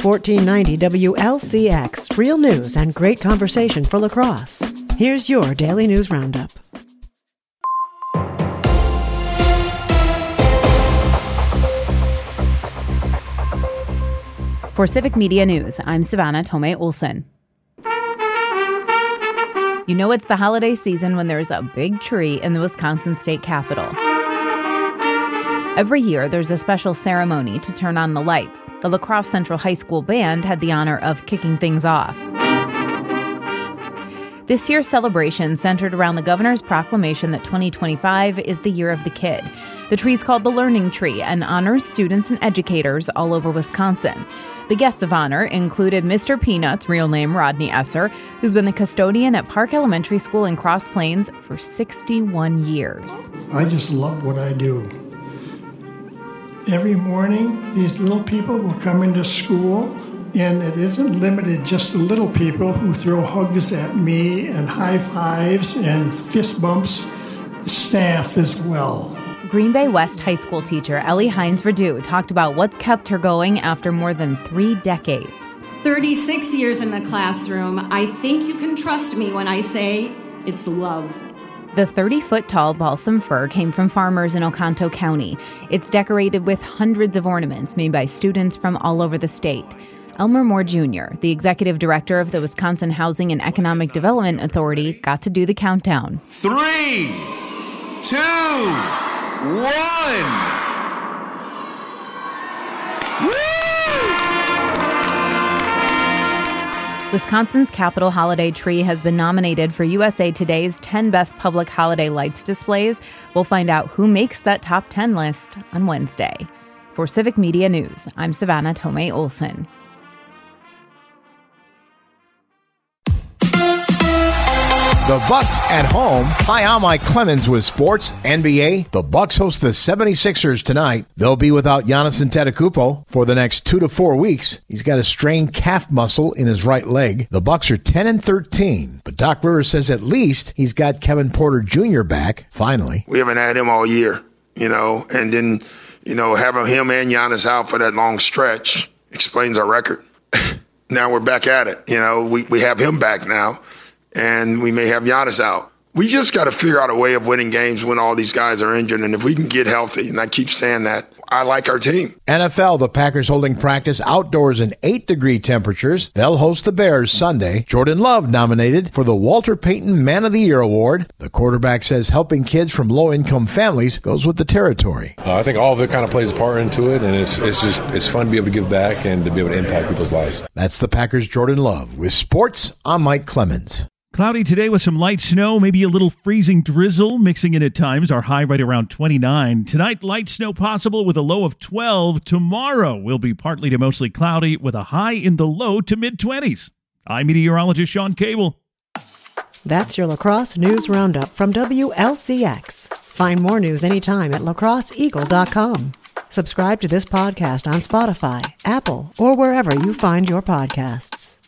1490 WLCX, real news and great conversation for La Crosse. Here's your Daily News Roundup. For Civic Media News, I'm Savannah Tomei Olson. You know it's the holiday season when there's a big tree in the Wisconsin State Capitol. Every year, there's a special ceremony to turn on the lights. The La Crosse Central High School Band had the honor of kicking things off. This year's celebration centered around the governor's proclamation that 2025 is the year of the kid. The tree's called the Learning Tree and honors students and educators all over Wisconsin. The guests of honor included Mr. Peanuts, real name Rodney Esser, who's been the custodian at Park Elementary School in Cross Plains for 61 years. I just love what I do. Every morning, these little people will come into school, and it isn't limited just to little people who throw hugs at me and high fives and fist bumps, staff as well. Green Bay West High School teacher Ellie Hines-Verdu talked about what's kept her going after more than 3 decades. 36 years in the classroom. I think you can trust me when I say it's love. The 30-foot-tall balsam fir came from farmers in Oconto County. It's decorated with hundreds of ornaments made by students from all over the state. Elmer Moore Jr., the executive director of the Wisconsin Housing and Economic Development Authority, got to do the countdown. 3, 2, 1. Wisconsin's Capitol Holiday Tree has been nominated for USA Today's 10 Best Public Holiday Lights displays. We'll find out who makes that top 10 list on Wednesday. For Civic Media News, I'm Savannah Tomei Olson. The Bucks at home. Hi, I'm Mike Clemens with Sports NBA. The Bucks host the 76ers tonight. They'll be without Giannis Antetokounmpo for the next 2 to 4 weeks. He's got a strained calf muscle in his right leg. The Bucks are 10-13, but Doc Rivers says at least he's got Kevin Porter Jr. back, finally. We haven't had him all year, and then, having him and Giannis out for that long stretch explains our record. Now we're back at it. We have him back now. And we may have Giannis out. We just got to figure out a way of winning games when all these guys are injured. And if we can get healthy, and I keep saying that, I like our team. NFL, the Packers holding practice outdoors in 8-degree temperatures. They'll host the Bears Sunday. Jordan Love nominated for the Walter Payton Man of the Year Award. The quarterback says helping kids from low-income families goes with the territory. I think all of it kind of plays a part into it, and it's fun to be able to give back and to be able to impact people's lives. That's the Packers' Jordan Love. With sports, I'm Mike Clemens. Cloudy today with some light snow, maybe a little freezing drizzle mixing in at times. Our high right around 29. Tonight, light snow possible with a low of 12. Tomorrow will be partly to mostly cloudy with a high in the low to mid-20s. I'm meteorologist Sean Cable. That's your La Crosse News Roundup from WLCX. Find more news anytime at lacrosseeagle.com. Subscribe to this podcast on Spotify, Apple, or wherever you find your podcasts.